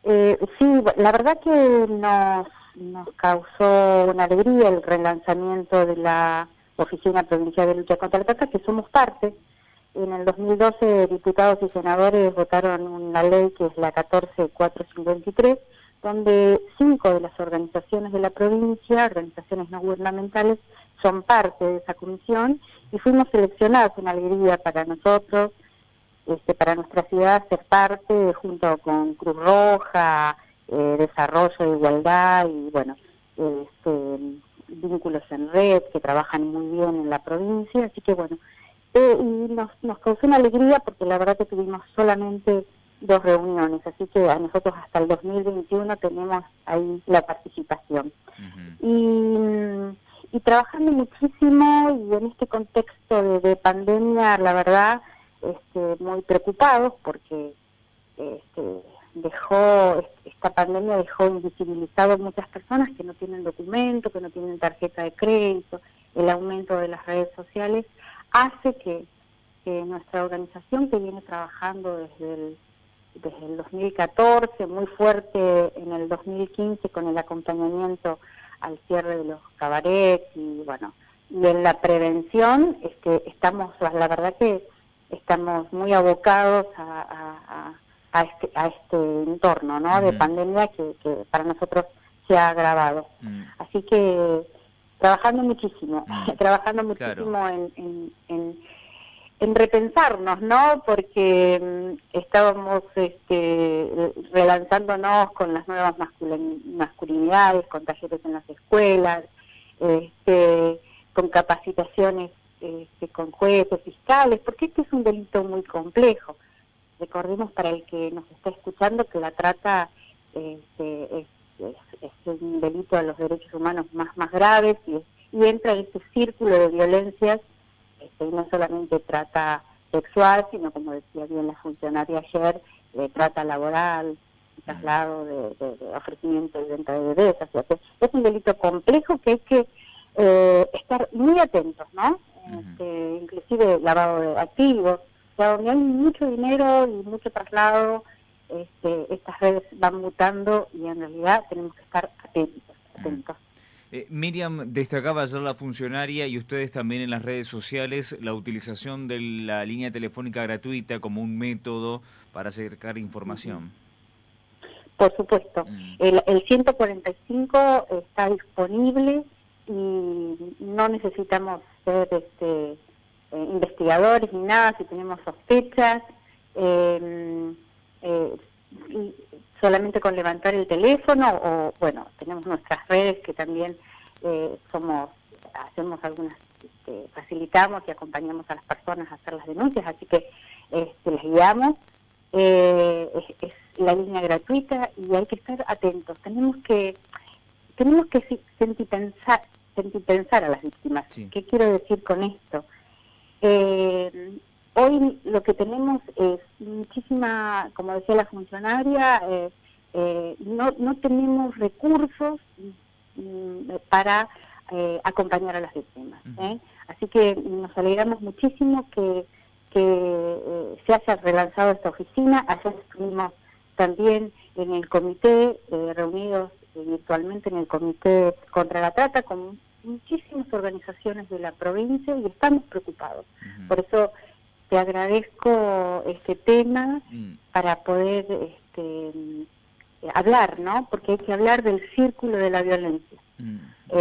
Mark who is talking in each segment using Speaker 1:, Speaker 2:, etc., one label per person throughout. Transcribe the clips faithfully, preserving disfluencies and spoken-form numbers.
Speaker 1: Eh, sí, la verdad que nos, nos causó una alegría el relanzamiento de la Oficina Provincial de Lucha contra la Trata, que somos parte. En el dos mil doce, diputados y senadores votaron una ley que es la catorce mil cuatrocientos cincuenta y tres, donde cinco de las organizaciones de la provincia, organizaciones no gubernamentales, son parte de esa comisión, y fuimos seleccionados, una alegría para nosotros, este, para nuestra ciudad, ser parte, junto con Cruz Roja, eh, Desarrollo de Igualdad y, bueno, este, Vínculos en Red, que trabajan muy bien en la provincia, así que, bueno, eh, y nos, nos causó una alegría porque la verdad que tuvimos solamente dos reuniones, así que a nosotros hasta el dos mil veintiuno tenemos ahí la participación. Uh-huh. y, y trabajando muchísimo, y en este contexto de, de pandemia, la verdad, este, muy preocupados porque este, dejó, esta pandemia dejó invisibilizados muchas personas que no tienen documento, que no tienen tarjeta de crédito. El aumento de las redes sociales hace que, que nuestra organización, que viene trabajando desde el, desde el dos mil catorce, muy fuerte en el dos mil quince con el acompañamiento al cierre de los cabarets y bueno, y en la prevención, este, estamos, la verdad que estamos muy abocados a, a, a, este, a este entorno, ¿no? Uh-huh. De pandemia que, que para nosotros se ha agravado. Uh-huh. Así que trabajando muchísimo, uh-huh. trabajando muchísimo claro. en, en, en, en repensarnos, ¿no? Porque um, estábamos este, relanzándonos con las nuevas masculin- masculinidades, con talleres en las escuelas, este, con capacitaciones Este, con jueces, fiscales, porque este es un delito muy complejo. Recordemos, para el que nos está escuchando, que la trata este, es, es, es un delito de los derechos humanos más, más graves y, y entra en este círculo de violencias, este, y no solamente trata sexual, sino, como decía bien la funcionaria ayer, de trata laboral, traslado de, de, de ofrecimiento y venta de bebés. O sea, que es un delito complejo que hay que eh, estar muy atentos, ¿no? Este, inclusive lavado de activos, o sea, donde hay mucho dinero y mucho traslado, este, estas redes van mutando y en realidad tenemos que estar atentos, atentos.
Speaker 2: Eh, Miriam, destacaba ayer la funcionaria y ustedes también en las redes sociales la utilización de la línea telefónica gratuita como un método para acercar información.
Speaker 1: Por supuesto, mm. el, el ciento cuarenta y cinco está disponible y no necesitamos ser este, eh, investigadores ni nada, si tenemos sospechas, eh, eh, y solamente con levantar el teléfono, o bueno, tenemos nuestras redes que también eh, somos, hacemos algunas, este, facilitamos y acompañamos a las personas a hacer las denuncias, así que este, les guiamos, eh, es, es la línea gratuita y hay que estar atentos, tenemos que tenemos que sentir pensar sentir pensar a las víctimas. Sí. ¿Qué quiero decir con esto? Eh, hoy lo que tenemos es muchísima, como decía la funcionaria, eh, eh, no, no tenemos recursos mm, para eh, acompañar a las víctimas. Uh-huh. ¿eh? Así que nos alegramos muchísimo que, que eh, se haya relanzado esta oficina. Ayer estuvimos también en el comité, eh, reunidos virtualmente en el Comité contra la Trata con muchísimas organizaciones de la provincia y estamos preocupados. Uh-huh. Por eso te agradezco este tema uh-huh. para poder este, hablar, ¿no? Porque hay que hablar del círculo de la violencia. Uh-huh.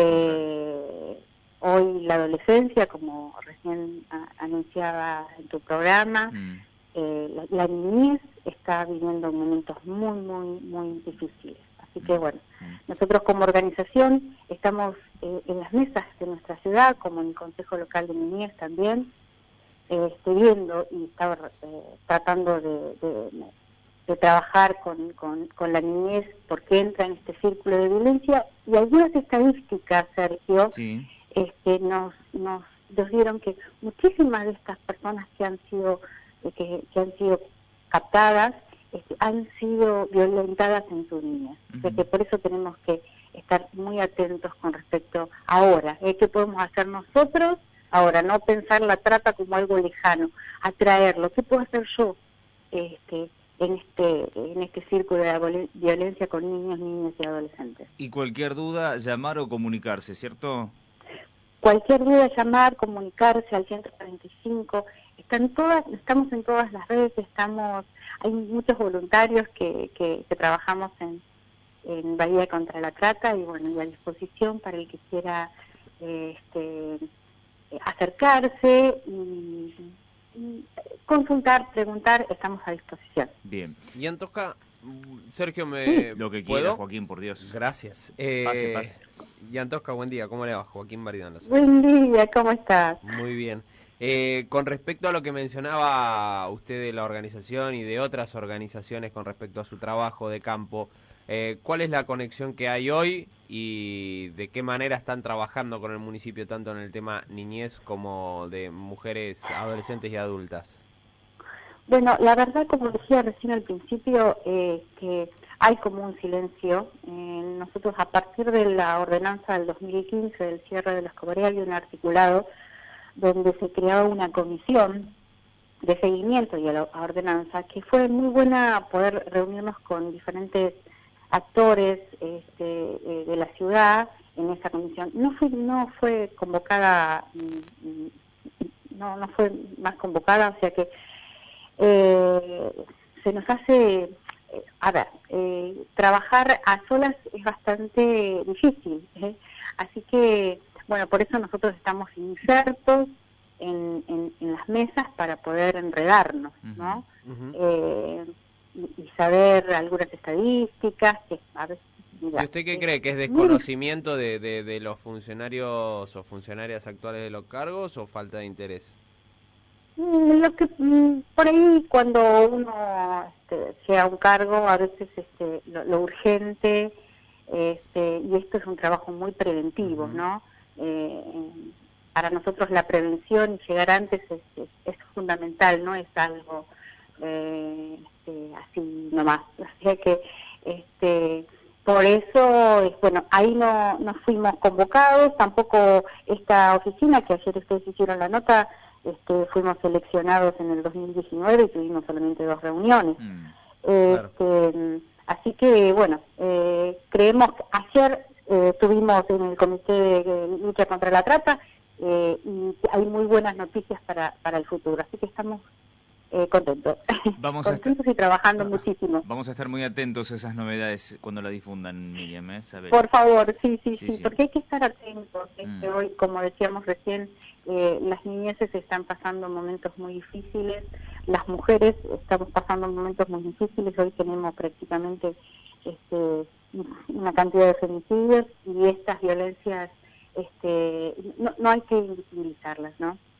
Speaker 1: Eh, hoy la adolescencia, como recién a, anunciaba en tu programa, uh-huh. eh, la, la niñez está viviendo momentos muy, muy, muy difíciles. Así que bueno, nosotros como organización estamos eh, en las mesas de nuestra ciudad, como en el Consejo Local de Niñez también, eh, estoy viendo y estaba eh, tratando de, de, de trabajar con, con, con la niñez porque entra en este círculo de violencia, y algunas estadísticas, Sergio, sí. este, nos, nos, nos dieron que muchísimas de estas personas que han sido, eh, que, que han sido captadas, han sido violentadas en su niñez. Uh-huh. O sea que por eso tenemos que estar muy atentos con respecto a ahora. ¿eh? ¿Qué podemos hacer nosotros ahora? No pensar la trata como algo lejano, atraerlo. ¿Qué puedo hacer yo este, en este en este círculo de la violencia con niños, niñas y adolescentes.
Speaker 2: Y cualquier duda, llamar o comunicarse, ¿cierto?
Speaker 1: Cualquier duda, llamar, comunicarse al ciento cuarenta y cinco. Están todas, estamos en todas las redes, estamos, hay muchos voluntarios que, que, que trabajamos en, en Bahía contra la Trata, y bueno, y a disposición para el que quiera eh, este, acercarse y, y consultar, preguntar, estamos a disposición.
Speaker 2: Bien.
Speaker 3: Y Antosca, Sergio, me...
Speaker 2: Lo que
Speaker 3: ¿puedo?
Speaker 2: quiera, Joaquín, por Dios.
Speaker 3: Gracias. Eh,
Speaker 2: Pase, pase.
Speaker 3: Y Antosca, buen día, ¿cómo le va? Joaquín Baridón.
Speaker 1: Buen día, ¿cómo estás?
Speaker 3: Muy bien. Eh, con respecto a lo que mencionaba usted de la organización y de otras organizaciones con respecto a su trabajo de campo, eh, ¿cuál es la conexión que hay hoy y de qué manera están trabajando con el municipio, tanto en el tema niñez como de mujeres, adolescentes y adultas?
Speaker 1: Bueno, la verdad, como decía recién al principio, eh, que hay como un silencio. Eh, nosotros, a partir de la ordenanza del dos mil quince, del cierre de la Escobaría, había un articulado donde se creaba una comisión de seguimiento y a la ordenanza, que fue muy buena poder reunirnos con diferentes actores este, eh, de la ciudad en esa comisión. No fue, no fue convocada, no, no fue más convocada, o sea que eh, se nos hace, eh, a ver, eh, trabajar a solas es bastante difícil, ¿eh? Así que, bueno, por eso nosotros estamos insertos en, en, en las mesas para poder enredarnos, ¿no? Uh-huh. eh, y, y saber algunas estadísticas que a veces... Mira,
Speaker 3: ¿y usted qué cree? ¿Que es desconocimiento de, de, de los funcionarios o funcionarias actuales de los cargos o falta de interés?
Speaker 1: Lo que por ahí, cuando uno este, sea un cargo, a veces este, lo, lo urgente, este, y esto es un trabajo muy preventivo, uh-huh. ¿no? Eh, para nosotros la prevención y llegar antes es, es, es fundamental, no es algo eh, este, así nomás. O sea que este, por eso, bueno, ahí no, no fuimos convocados, tampoco esta oficina, que ayer ustedes hicieron la nota, este, fuimos seleccionados en el dos mil diecinueve y tuvimos solamente dos reuniones. Mm, este, claro. Así que, bueno, eh, creemos que ayer eh, tuvimos en el Comité de Lucha contra la Trata eh, y hay muy buenas noticias para, para el futuro, así que estamos eh, contentos.
Speaker 2: Vamos
Speaker 1: contentos
Speaker 2: a estar,
Speaker 1: y trabajando muchísimo.
Speaker 2: Vamos a estar muy atentos a esas novedades cuando la difundan, Miriam, ¿eh?
Speaker 1: Por favor, sí, sí, sí, sí,
Speaker 2: sí,
Speaker 1: porque hay que estar atentos. Este, mm. Hoy, como decíamos recién, eh, las niñeces están pasando momentos muy difíciles, las mujeres estamos pasando momentos muy difíciles. Hoy tenemos prácticamente este, una cantidad de femicidios y estas violencias, este, no, no hay que invisibilizarlas, ¿no?